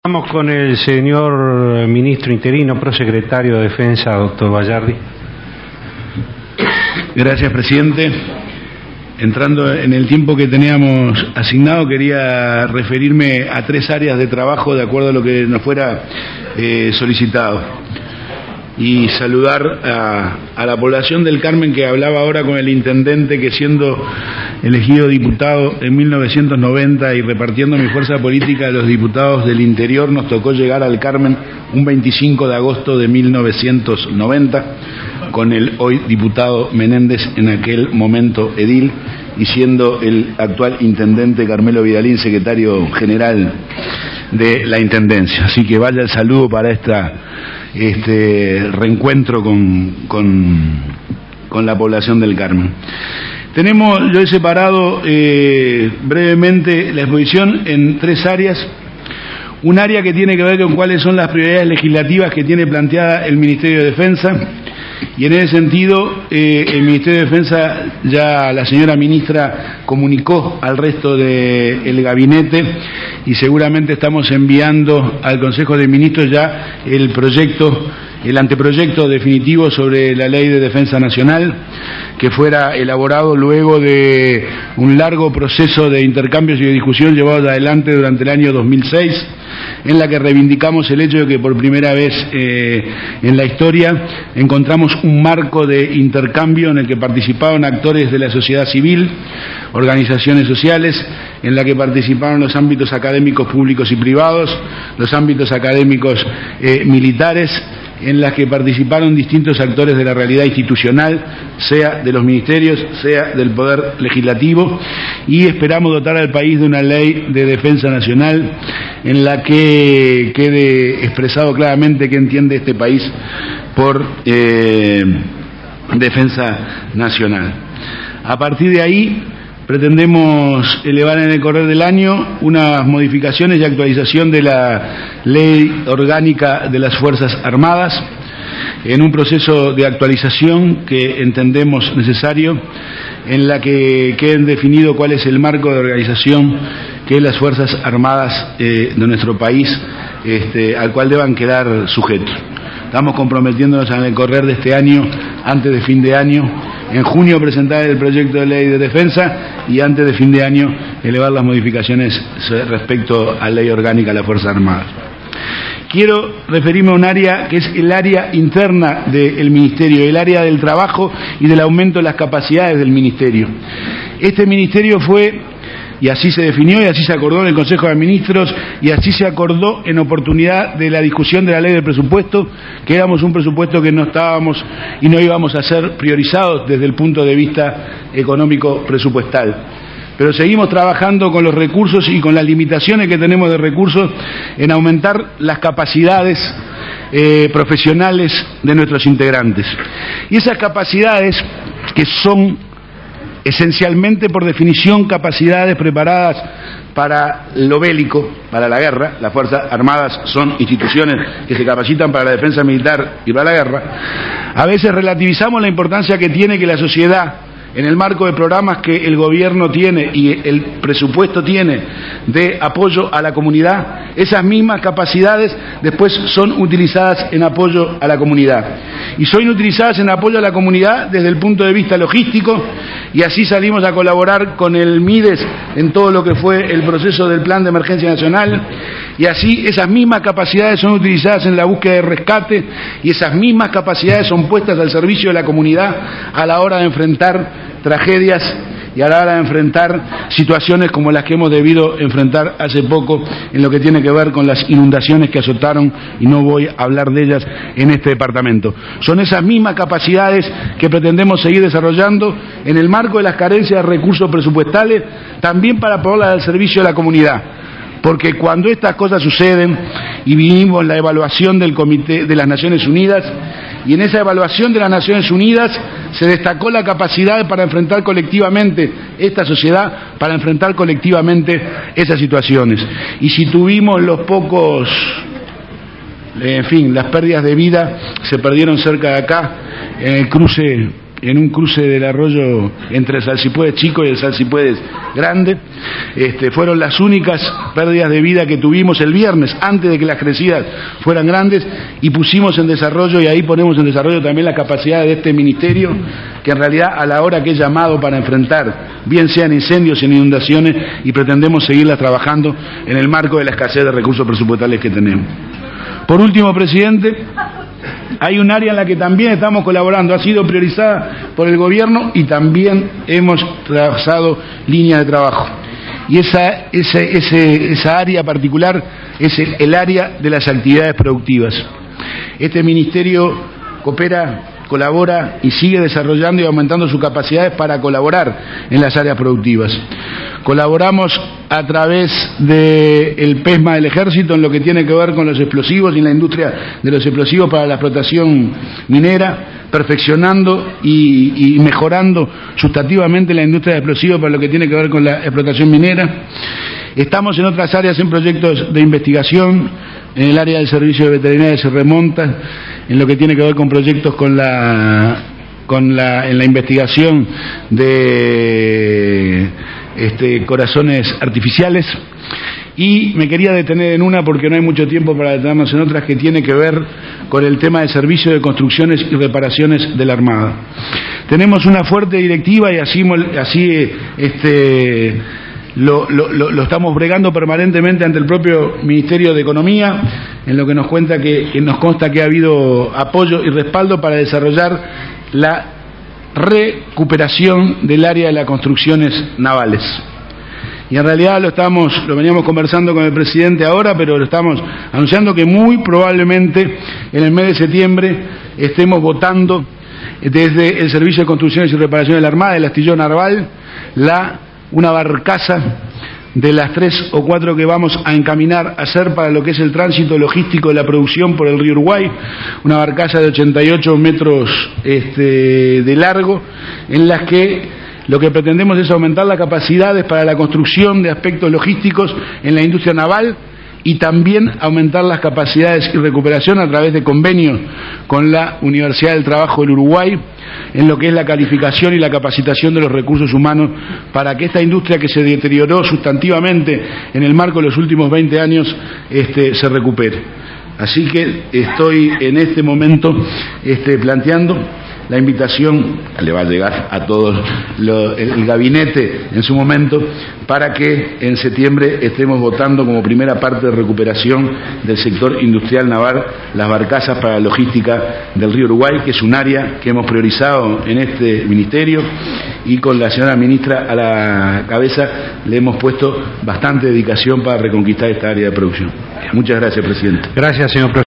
Vamos con el señor ministro interino, prosecretario de Defensa, doctor Bayardi. Gracias, presidente. Entrando en el tiempo que teníamos asignado, quería referirme a 3 áreas de trabajo de acuerdo a lo que nos fuera solicitado. Y saludar a la población del Carmen, que hablaba ahora con el intendente, que siendo elegido diputado en 1990 y repartiendo mi fuerza política a los diputados del interior, nos tocó llegar al Carmen un 25 de agosto de 1990, con el hoy diputado Menéndez, en aquel momento edil, y siendo el actual intendente Carmelo Vidalín secretario general de la Intendencia. Así que vaya el saludo para este reencuentro con la población del Carmen. Yo he separado brevemente la exposición en 3 áreas. Un área que tiene que ver con cuáles son las prioridades legislativas que tiene planteada el Ministerio de Defensa, y en ese sentido el Ministerio de Defensa, ya la señora ministra comunicó al resto del gabinete, y seguramente estamos enviando al Consejo de Ministros ya el anteproyecto definitivo sobre la Ley de Defensa Nacional, que fuera elaborado luego de un largo proceso de intercambios y de discusión llevado adelante durante el año 2006, en la que reivindicamos el hecho de que por primera vez en la historia encontramos un marco de intercambio en el que participaron actores de la sociedad civil, organizaciones sociales, en la que participaron los ámbitos académicos públicos y privados, los ámbitos académicos militares, en las que participaron distintos actores de la realidad institucional, sea de los ministerios, sea del Poder Legislativo, y esperamos dotar al país de una ley de defensa nacional en la que quede expresado claramente qué entiende este país por defensa nacional. A partir de ahí, pretendemos elevar en el correr del año unas modificaciones y actualización de la Ley Orgánica de las Fuerzas Armadas, en un proceso de actualización que entendemos necesario, en la que queden definido cuál es el marco de organización que las Fuerzas Armadas de nuestro país, al cual deban quedar sujetos. Estamos comprometiéndonos en el correr de este año, antes de fin de año, en junio presentar el proyecto de ley de defensa, y antes de fin de año elevar las modificaciones respecto a la Ley Orgánica de las Fuerzas Armadas. Quiero referirme a un área que es el área interna del Ministerio, el área del trabajo y del aumento de las capacidades del Ministerio. Este Ministerio fue, y así se definió y así se acordó en el Consejo de Ministros, y así se acordó en oportunidad de la discusión de la ley del presupuesto, que éramos un presupuesto que no estábamos y no íbamos a ser priorizados desde el punto de vista económico presupuestal. Pero seguimos trabajando con los recursos y con las limitaciones que tenemos de recursos en aumentar las capacidades profesionales de nuestros integrantes. Y esas capacidades, que son esencialmente, por definición, capacidades preparadas para lo bélico, para la guerra. Las Fuerzas Armadas son instituciones que se capacitan para la defensa militar y para la guerra. A veces relativizamos la importancia que tiene que la sociedad, en el marco de programas que el gobierno tiene y el presupuesto tiene de apoyo a la comunidad, esas mismas capacidades después son utilizadas en apoyo a la comunidad. Y son utilizadas en apoyo a la comunidad desde el punto de vista logístico, y así salimos a colaborar con el MIDES en todo lo que fue el proceso del Plan de Emergencia Nacional, y así esas mismas capacidades son utilizadas en la búsqueda de rescate, y esas mismas capacidades son puestas al servicio de la comunidad a la hora de enfrentar tragedias y a la hora de enfrentar situaciones como las que hemos debido enfrentar hace poco en lo que tiene que ver con las inundaciones que azotaron, y no voy a hablar de ellas en este departamento. Son esas mismas capacidades que pretendemos seguir desarrollando en el marco de las carencias de recursos presupuestales, también para ponerlas al servicio de la comunidad. Porque cuando estas cosas suceden, y vimos la evaluación del Comité de las Naciones Unidas, y en esa evaluación de las Naciones Unidas se destacó la capacidad para enfrentar colectivamente esta sociedad, para enfrentar colectivamente esas situaciones. Y si tuvimos las pérdidas de vida, se perdieron cerca de acá, en el cruce en un cruce del arroyo entre el Salsipuedes chico y el Salsipuedes grande. Fueron las únicas pérdidas de vida que tuvimos el viernes, antes de que las crecidas fueran grandes, y pusimos en desarrollo, y ahí ponemos en desarrollo también la capacidad de este ministerio, que en realidad a la hora que es llamado para enfrentar, bien sean incendios, en inundaciones, y pretendemos seguirlas trabajando en el marco de la escasez de recursos presupuestales que tenemos. Por último, presidente, hay un área en la que también estamos colaborando, ha sido priorizada por el gobierno y también hemos trazado líneas de trabajo. Y esa área particular es el área de las actividades productivas. Este ministerio colabora y sigue desarrollando y aumentando sus capacidades para colaborar en las áreas productivas. Colaboramos a través del PESMA del Ejército en lo que tiene que ver con los explosivos y en la industria de los explosivos para la explotación minera, perfeccionando y mejorando sustantivamente la industria de explosivos para lo que tiene que ver con la explotación minera. Estamos en otras áreas en proyectos de investigación, en el área del servicio de veterinaria se remonta, en lo que tiene que ver con proyectos en la investigación de corazones artificiales. Y me quería detener en una, porque no hay mucho tiempo para detenernos en otras, que tiene que ver con el tema del servicio de construcciones y reparaciones de la Armada. Tenemos una fuerte directiva y así lo estamos bregando permanentemente ante el propio Ministerio de Economía, en lo que nos consta que ha habido apoyo y respaldo para desarrollar la recuperación del área de las construcciones navales. Y en realidad lo veníamos conversando con el presidente ahora, pero lo estamos anunciando que muy probablemente en el mes de septiembre estemos votando desde el Servicio de Construcciones y Reparaciones de la Armada, el astillero naval, una barcaza de las 3 o 4 que vamos a encaminar a hacer para lo que es el tránsito logístico de la producción por el río Uruguay, una barcaza de 88 metros de largo, en las que lo que pretendemos es aumentar las capacidades para la construcción de aspectos logísticos en la industria naval y también aumentar las capacidades y recuperación a través de convenios con la Universidad del Trabajo del Uruguay en lo que es la calificación y la capacitación de los recursos humanos para que esta industria que se deterioró sustantivamente en el marco de los últimos 20 años se recupere. Así que estoy en este momento planteando la invitación, le va a llegar a todos el gabinete en su momento, para que en septiembre estemos votando como primera parte de recuperación del sector industrial naval las barcazas para la logística del río Uruguay, que es un área que hemos priorizado en este ministerio, y con la señora ministra a la cabeza le hemos puesto bastante dedicación para reconquistar esta área de producción. Muchas gracias, presidente. Gracias, señor presidente.